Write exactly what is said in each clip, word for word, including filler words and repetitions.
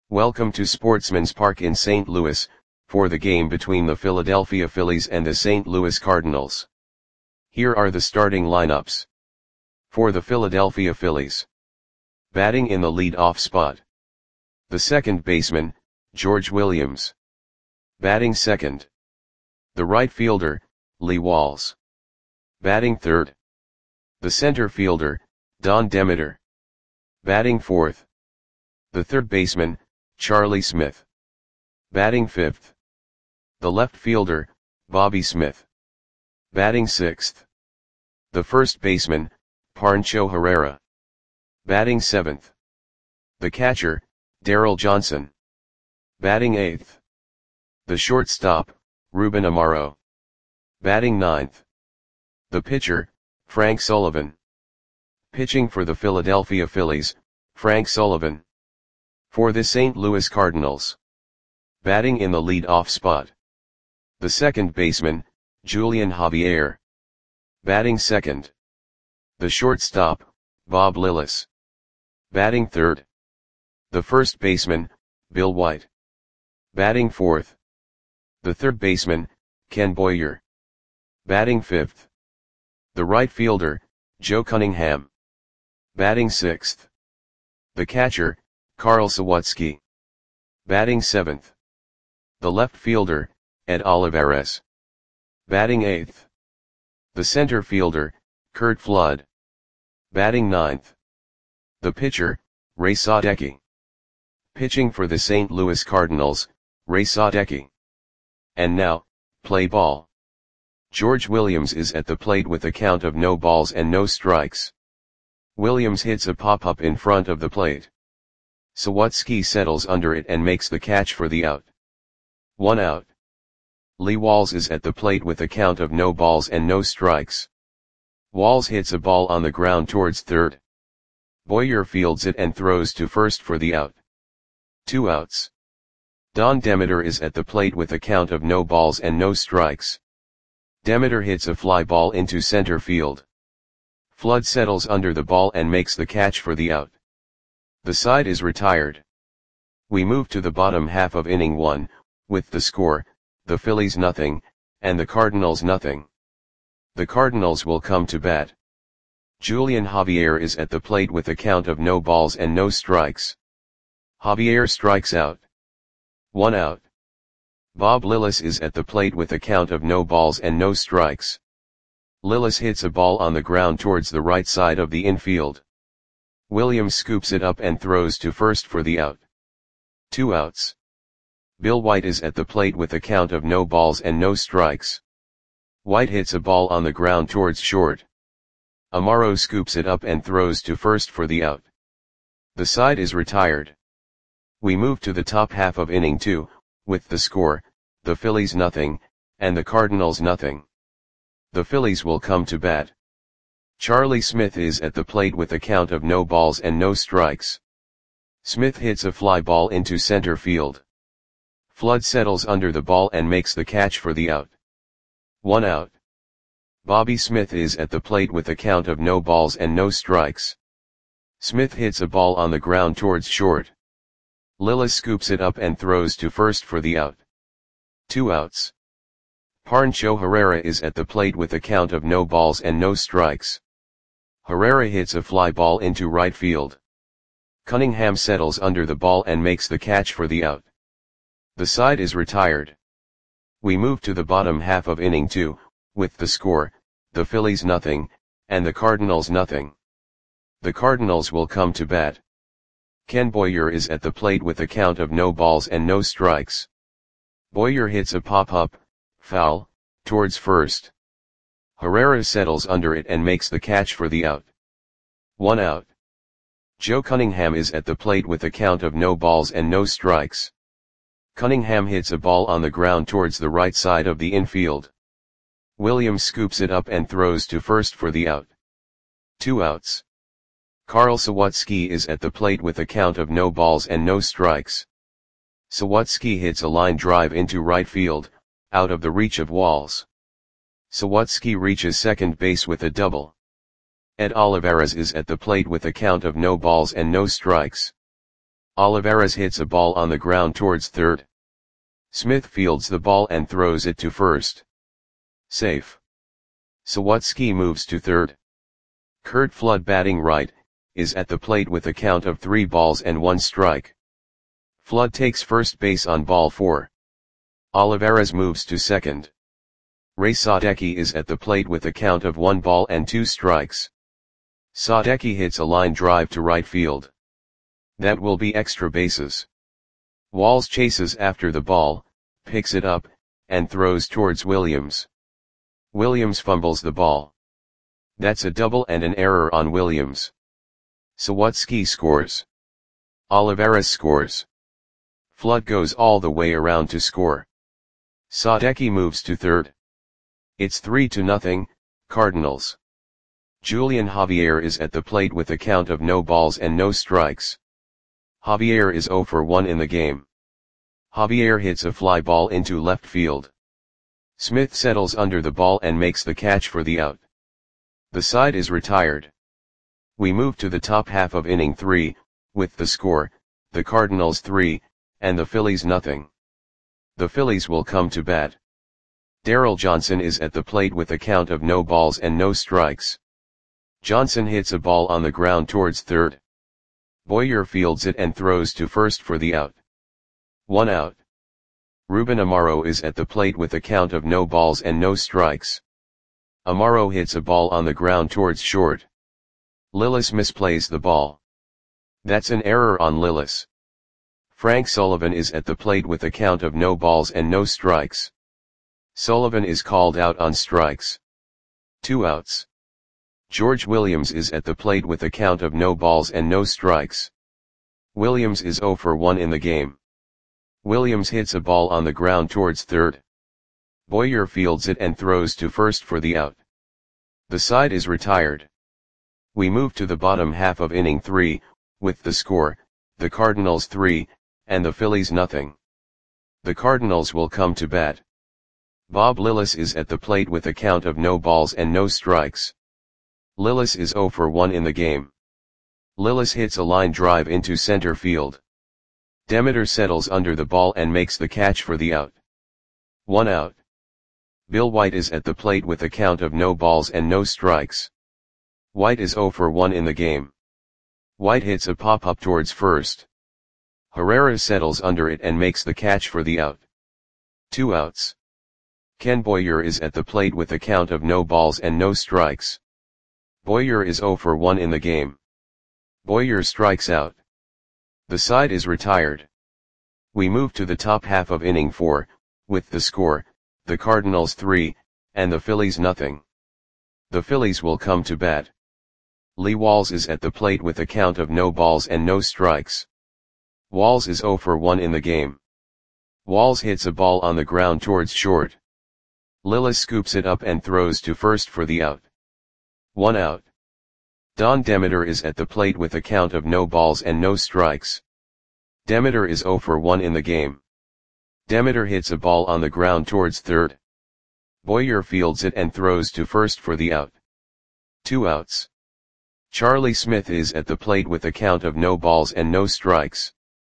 Welcome to Sportsman's Park in Saint Louis, for the game between the Philadelphia Phillies and the Saint Louis Cardinals. Here are the starting lineups. For the Philadelphia Phillies. Batting in the lead-off spot. The second baseman, George Williams. Batting second. The right fielder, Lee Walls. Batting third. The center fielder, Don Demeter. Batting fourth. The third baseman, Charlie Smith. Batting fifth. The left fielder, Bobby Smith. Batting sixth. The first baseman, Pancho Herrera. Batting seventh. The catcher, Darryl Johnson. Batting eighth. The shortstop, Ruben Amaro. Batting ninth. The pitcher, Frank Sullivan. Pitching for the Philadelphia Phillies, Frank Sullivan. For the Saint Louis Cardinals. Batting in the lead-off spot. The second baseman, Julian Javier. Batting second. The shortstop, Bob Lillis. Batting third. The first baseman, Bill White. Batting fourth. The third baseman, Ken Boyer. Batting fifth. The right fielder, Joe Cunningham. Batting sixth. The catcher, Carl Sawatsky. Batting seventh. The left fielder, Ed Olivares. Batting eighth. The center fielder, Curt Flood. Batting ninth. The pitcher, Ray Sadecki. Pitching for the Saint Louis Cardinals, Ray Sadecki. And now, play ball. George Williams is at the plate with a count of no balls and no strikes. Williams hits a pop-up in front of the plate. Sawatsky settles under it and makes the catch for the out. One out. Lee Walls is at the plate with a count of no balls and no strikes. Walls hits a ball on the ground towards third. Boyer fields it and throws to first for the out. Two outs. Don Demeter is at the plate with a count of no balls and no strikes. Demeter hits a fly ball into center field. Flood settles under the ball and makes the catch for the out. The side is retired. We move to the bottom half of inning one, with the score, the Phillies nothing, and the Cardinals nothing. The Cardinals will come to bat. Julian Javier is at the plate with a count of no balls and no strikes. Javier strikes out. One out. Bob Lillis is at the plate with a count of no balls and no strikes. Lillis hits a ball on the ground towards the right side of the infield. Williams scoops it up and throws to first for the out. Two outs. Bill White is at the plate with a count of no balls and no strikes. White hits a ball on the ground towards short. Amaro scoops it up and throws to first for the out. The side is retired. We move to the top half of inning two, with the score, the Phillies nothing, and the Cardinals nothing. The Phillies will come to bat. Charlie Smith is at the plate with a count of no balls and no strikes. Smith hits a fly ball into center field. Flood settles under the ball and makes the catch for the out. One out. Bobby Smith is at the plate with a count of no balls and no strikes. Smith hits a ball on the ground towards short. Lillis scoops it up and throws to first for the out. Two outs. Pancho Herrera is at the plate with a count of no balls and no strikes. Herrera hits a fly ball into right field. Cunningham settles under the ball and makes the catch for the out. The side is retired. We move to the bottom half of inning two, with the score, the Phillies nothing, and the Cardinals nothing. The Cardinals will come to bat. Ken Boyer is at the plate with a count of no balls and no strikes. Boyer hits a pop-up, foul, towards first. Herrera settles under it and makes the catch for the out. One out. Joe Cunningham is at the plate with a count of no balls and no strikes. Cunningham hits a ball on the ground towards the right side of the infield. Williams scoops it up and throws to first for the out. Two outs. Carl Sawatsky is at the plate with a count of no balls and no strikes. Sawatsky hits a line drive into right field, out of the reach of Walls. Sawatsky reaches second base with a double. Ed Olivares is at the plate with a count of no balls and no strikes. Olivares hits a ball on the ground towards third. Smith fields the ball and throws it to first. Safe. Sawatsky moves to third. Curt Flood, batting right, is at the plate with a count of three balls and one strike. Flood takes first base on ball four. Olivares moves to second. Ray Sadecki is at the plate with a count of one ball and two strikes. Sadecki hits a line drive to right field. That will be extra bases. Walls chases after the ball, picks it up, and throws towards Williams. Williams fumbles the ball. That's a double and an error on Williams. Sawatsky scores. Olivares scores. Flood goes all the way around to score. Sadecki moves to third. It's three to nothing, Cardinals. Julian Javier is at the plate with a count of no balls and no strikes. Javier is zero for one in the game. Javier hits a fly ball into left field. Smith settles under the ball and makes the catch for the out. The side is retired. We move to the top half of inning three, with the score, the Cardinals three, and the Phillies nothing. The Phillies will come to bat. Daryl Johnson is at the plate with a count of no balls and no strikes. Johnson hits a ball on the ground towards third. Boyer fields it and throws to first for the out. One out. Ruben Amaro is at the plate with a count of no balls and no strikes. Amaro hits a ball on the ground towards short. Lillis misplays the ball. That's an error on Lillis. Frank Sullivan is at the plate with a count of no balls and no strikes. Sullivan is called out on strikes. Two outs. George Williams is at the plate with a count of no balls and no strikes. Williams is zero for one in the game. Williams hits a ball on the ground towards third. Boyer fields it and throws to first for the out. The side is retired. We move to the bottom half of inning three, with the score, the Cardinals three, and the Phillies nothing. The Cardinals will come to bat. Bob Lillis is at the plate with a count of no balls and no strikes. Lillis is zero for one in the game. Lillis hits a line drive into center field. Demeter settles under the ball and makes the catch for the out. One out. Bill White is at the plate with a count of no balls and no strikes. White is zero for one in the game. White hits a pop-up towards first. Herrera settles under it and makes the catch for the out. Two outs. Ken Boyer is at the plate with a count of no balls and no strikes. Boyer is zero for one in the game. Boyer strikes out. The side is retired. We move to the top half of inning four, with the score, the Cardinals three, and the Phillies nothing. The Phillies will come to bat. Lee Walls is at the plate with a count of no balls and no strikes. Walls is zero for one in the game. Walls hits a ball on the ground towards short. Lillis scoops it up and throws to first for the out. One out. Don Demeter is at the plate with a count of no balls and no strikes. Demeter is zero for one in the game. Demeter hits a ball on the ground towards third. Boyer fields it and throws to first for the out. Two outs. Charlie Smith is at the plate with a count of no balls and no strikes.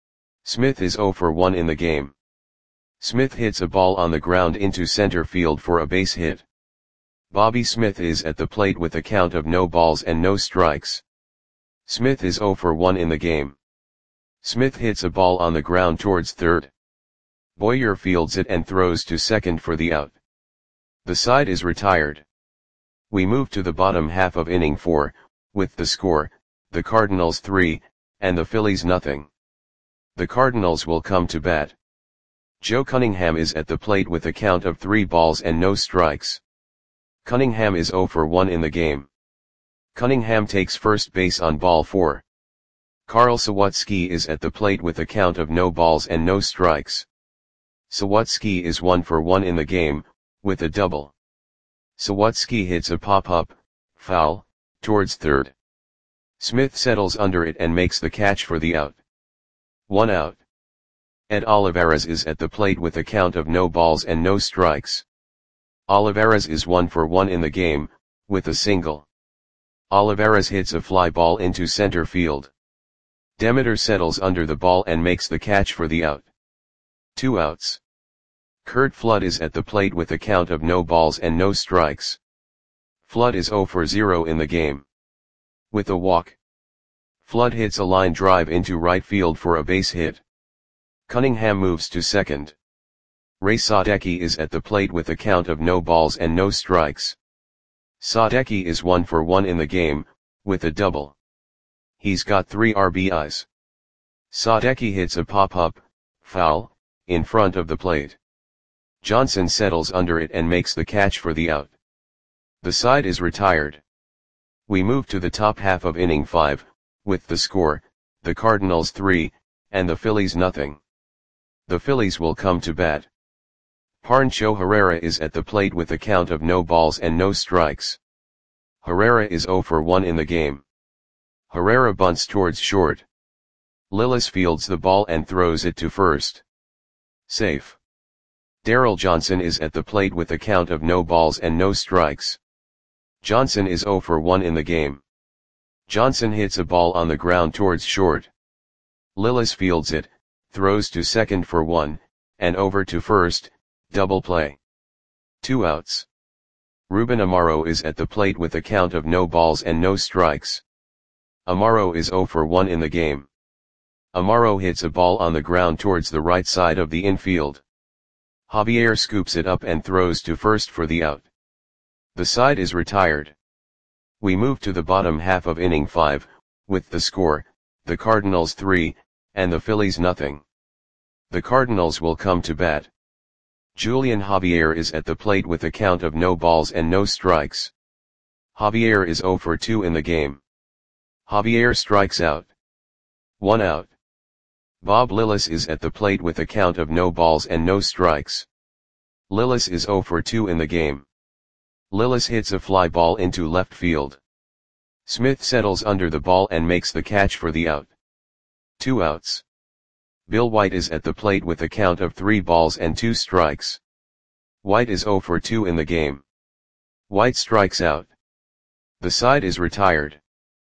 Smith is zero for one in the game. Smith hits a ball on the ground into center field for a base hit. Bobby Smith is at the plate with a count of no balls and no strikes. Smith is zero for one in the game. Smith hits a ball on the ground towards third. Boyer fields it and throws to second for the out. The side is retired. We move to the bottom half of inning four, with the score, the Cardinals three, and the Phillies nothing. The Cardinals will come to bat. Joe Cunningham is at the plate with a count of three balls and no strikes. Cunningham is zero for one in the game. Cunningham takes first base on ball four. Carl Sawatsky is at the plate with a count of no balls and no strikes. Sawatsky is one for one in the game, with a double. Sawatsky hits a pop-up, foul, towards third. Smith settles under it and makes the catch for the out. One out. Ed Olivares is at the plate with a count of no balls and no strikes. Olivares is one for one in the game, with a single. Olivares hits a fly ball into center field. Demeter settles under the ball and makes the catch for the out. Two outs. Curt Flood is at the plate with a count of no balls and no strikes. Flood is zero for zero in the game. With a walk, Flood hits a line drive into right field for a base hit. Cunningham moves to second. Ray Sadecki is at the plate with a count of no balls and no strikes. Sadecki is one for one in the game, with a double. He's got three R B Is. Sadecki hits a pop-up, foul, in front of the plate. Johnson settles under it and makes the catch for the out. The side is retired. We move to the top half of inning five, with the score, the Cardinals three, and the Phillies nothing. The Phillies will come to bat. Pancho Herrera is at the plate with a count of no balls and no strikes. Herrera is zero for one in the game. Herrera bunts towards short. Lillis fields the ball and throws it to first. Safe. Daryl Johnson is at the plate with a count of no balls and no strikes. Johnson is zero for one in the game. Johnson hits a ball on the ground towards short. Lillis fields it, throws to second for one, and over to first, double play. Two outs. Ruben Amaro is at the plate with a count of no balls and no strikes. Amaro is zero for one in the game. Amaro hits a ball on the ground towards the right side of the infield. Javier scoops it up and throws to first for the out. The side is retired. We move to the bottom half of inning five, with the score, the Cardinals three, and the Phillies nothing. The Cardinals will come to bat. Julian Javier is at the plate with a count of no balls and no strikes. Javier is zero for two in the game. Javier strikes out. One out. Bob Lillis is at the plate with a count of no balls and no strikes. Lillis is zero for two in the game. Lillis hits a fly ball into left field. Smith settles under the ball and makes the catch for the out. Two outs. Bill White is at the plate with a count of three balls and two strikes. White is zero for two in the game. White strikes out. The side is retired.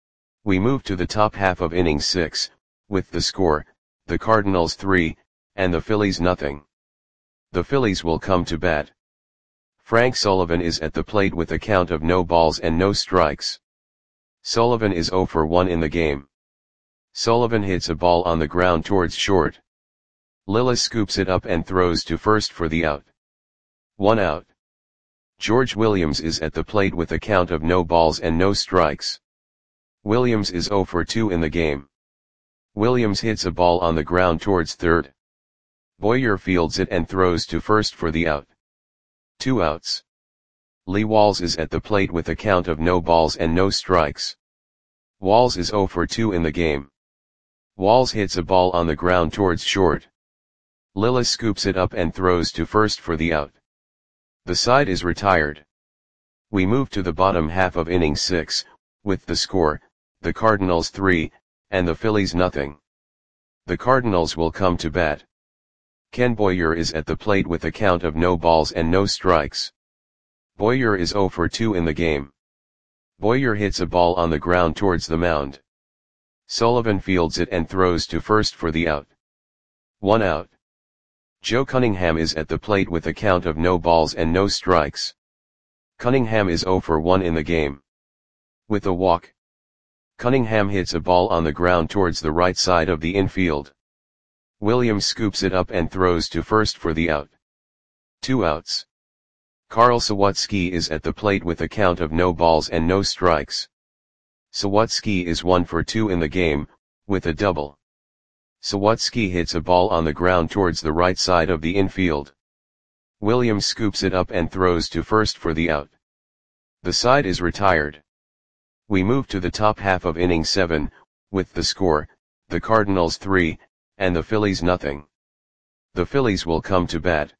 We move to the top half of inning six, with the score, the Cardinals three, and the Phillies nothing. The Phillies will come to bat. Frank Sullivan is at the plate with a count of no balls and no strikes. Sullivan is zero for one in the game. Sullivan hits a ball on the ground towards short. Lillis scoops it up and throws to first for the out. One out. George Williams is at the plate with a count of no balls and no strikes. Williams is zero for two in the game. Williams hits a ball on the ground towards third. Boyer fields it and throws to first for the out. Two outs. Lee Walls is at the plate with a count of no balls and no strikes. Walls is zero for two in the game. Walls hits a ball on the ground towards short. Lillis scoops it up and throws to first for the out. The side is retired. We move to the bottom half of inning six, with the score, the Cardinals three, and the Phillies nothing. The Cardinals will come to bat. Ken Boyer is at the plate with a count of no balls and no strikes. Boyer is zero for two in the game. Boyer hits a ball on the ground towards the mound. Sullivan fields it and throws to first for the out. One out. Joe Cunningham is at the plate with a count of no balls and no strikes. Cunningham is zero for one in the game. With a walk, Cunningham hits a ball on the ground towards the right side of the infield. Williams scoops it up and throws to first for the out. Two outs. Carl Sawatsky is at the plate with a count of no balls and no strikes. Sawatsky is one for two in the game, with a double. Sawatsky hits a ball on the ground towards the right side of the infield. Williams scoops it up and throws to first for the out. The side is retired. We move to the top half of inning seven, with the score, the Cardinals three, and the Phillies nothing. The Phillies will come to bat.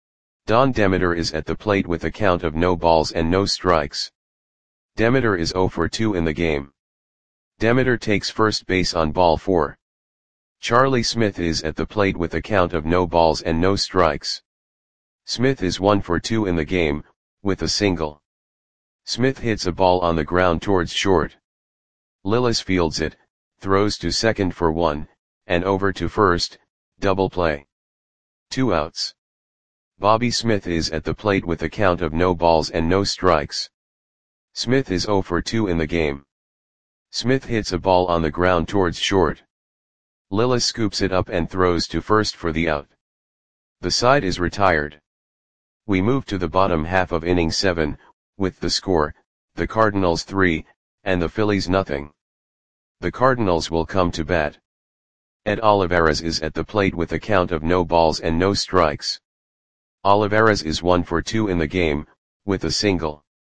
Don Demeter is at the plate with a count of no balls and no strikes. Demeter is zero for two in the game. Demeter takes first base on ball four. Charlie Smith is at the plate with a count of no balls and no strikes. Smith is one for two in the game, with a single. Smith hits a ball on the ground towards short. Lillis fields it, throws to second for one, and over to first, double play. Two outs. Bobby Smith is at the plate with a count of no balls and no strikes. Smith is oh for two in the game. Smith hits a ball on the ground towards short. Lillis scoops it up and throws to first for the out. The side is retired. We move to the bottom half of inning seven, with the score, the Cardinals three, and the Phillies nothing. The Cardinals will come to bat. Ed Olivares is at the plate with a count of no balls and no strikes. Olivares is one for two in the game, with a single.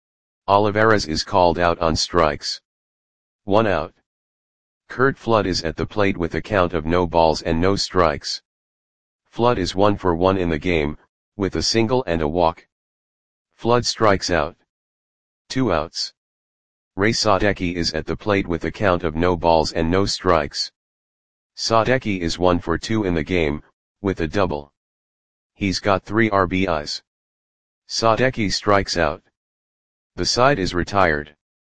Olivares is called out on strikes. One out. Curt Flood is at the plate with a count of no balls and no strikes. Flood is one for one in the game, with a single and a walk. Flood strikes out. Two outs. Ray Sadecki is at the plate with a count of no balls and no strikes. Sadecki is one for two in the game, with a double. He's got three R B Is. Sadecki strikes out. The side is retired.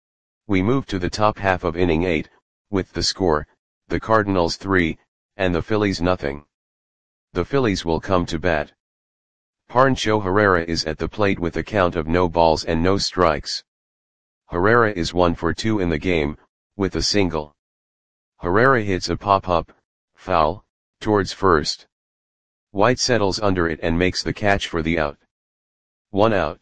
We move to the top half of inning eight, with the score, the Cardinals three, and the Phillies nothing. The Phillies will come to bat. Pancho Herrera is at the plate with a count of no balls and no strikes. Herrera is one for two in the game, with a single. Herrera hits a pop-up, foul, towards first. White settles under it and makes the catch for the out. One out.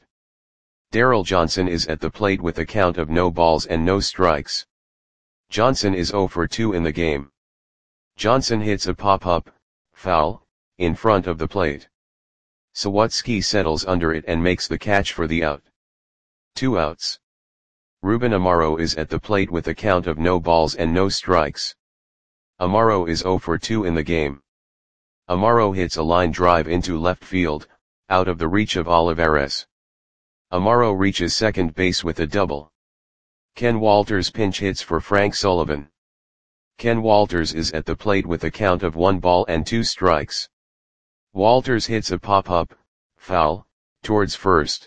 Daryl Johnson is at the plate with a count of no balls and no strikes. Johnson is oh for two in the game. Johnson hits a pop-up, foul, in front of the plate. Sawatsky settles under it and makes the catch for the out. Two outs. Ruben Amaro is at the plate with a count of no balls and no strikes. Amaro is oh for two in the game. Amaro hits a line drive into left field, out of the reach of Olivares. Amaro reaches second base with a double. Ken Walters pinch hits for Frank Sullivan. Ken Walters is at the plate with a count of one ball and two strikes. Walters hits a pop-up, foul, towards first.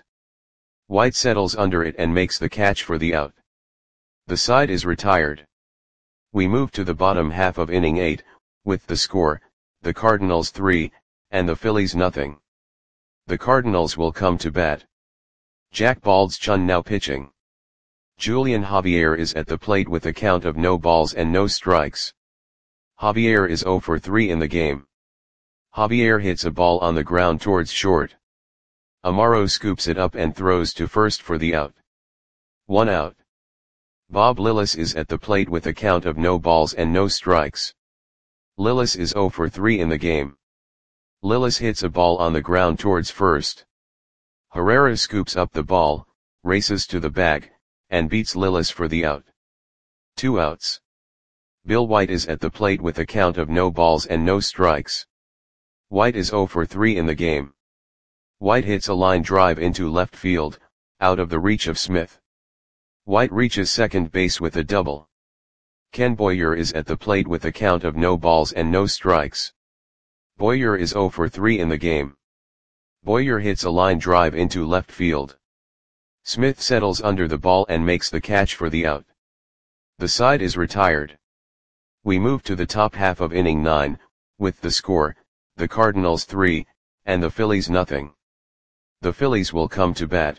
White settles under it and makes the catch for the out. The side is retired. We move to the bottom half of inning eight, with the score, the Cardinals three, and the Phillies nothing. The Cardinals will come to bat. Jack Baldschun now pitching. Julian Javier is at the plate with a count of no balls and no strikes. Javier is oh for three in the game. Javier hits a ball on the ground towards short. Amaro scoops it up and throws to first for the out. One out. Bob Lillis is at the plate with a count of no balls and no strikes. Lillis is oh for three in the game. Lillis hits a ball on the ground towards first. Herrera scoops up the ball, races to the bag, and beats Lillis for the out. Two outs. Bill White is at the plate with a count of no balls and no strikes. White is oh for three in the game. White hits a line drive into left field, out of the reach of Smith. White reaches second base with a double. Ken Boyer is at the plate with a count of no balls and no strikes. Boyer is oh for three in the game. Boyer hits a line drive into left field. Smith settles under the ball and makes the catch for the out. The side is retired. We move to the top half of inning nine, with the score, the Cardinals three, and the Phillies nothing. The Phillies will come to bat.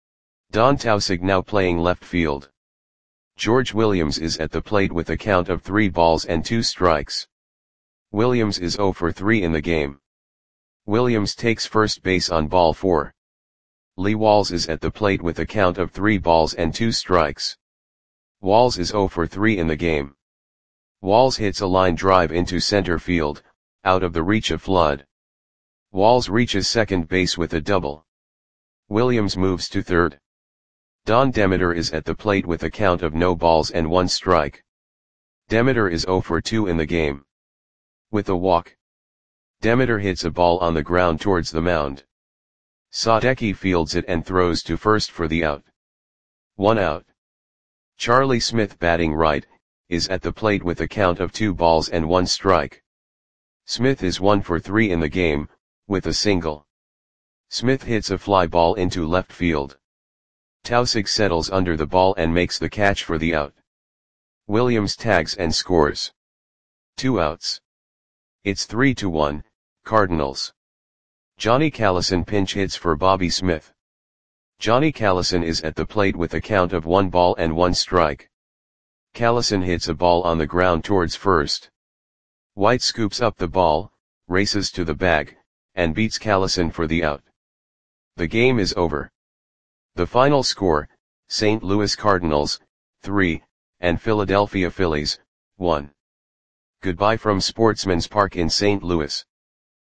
Don Tausig now playing left field. George Williams is at the plate with a count of three balls and two strikes. Williams is oh for three in the game. Williams takes first base on ball four. Lee Walls is at the plate with a count of three balls and two strikes. Walls is oh for three in the game. Walls hits a line drive into center field, out of the reach of Flood. Walls reaches second base with a double. Williams moves to third. Don Demeter is at the plate with a count of no balls and one strike. Demeter is oh for two in the game. With a walk. Demeter hits a ball on the ground towards the mound. Sadecki fields it and throws to first for the out. One out. Charlie Smith batting right, is at the plate with a count of two balls and one strike. Smith is one for three in the game, with a single. Smith hits a fly ball into left field. Tausig settles under the ball and makes the catch for the out. Williams tags and scores. Two outs. It's three to one, Cardinals. Johnny Callison pinch hits for Bobby Smith. Johnny Callison is at the plate with a count of one ball and one strike. Callison hits a ball on the ground towards first. White scoops up the ball, races to the bag, and beats Callison for the out. The game is over. The final score, Saint Louis Cardinals, three, and Philadelphia Phillies, one. Goodbye from Sportsman's Park in Saint Louis.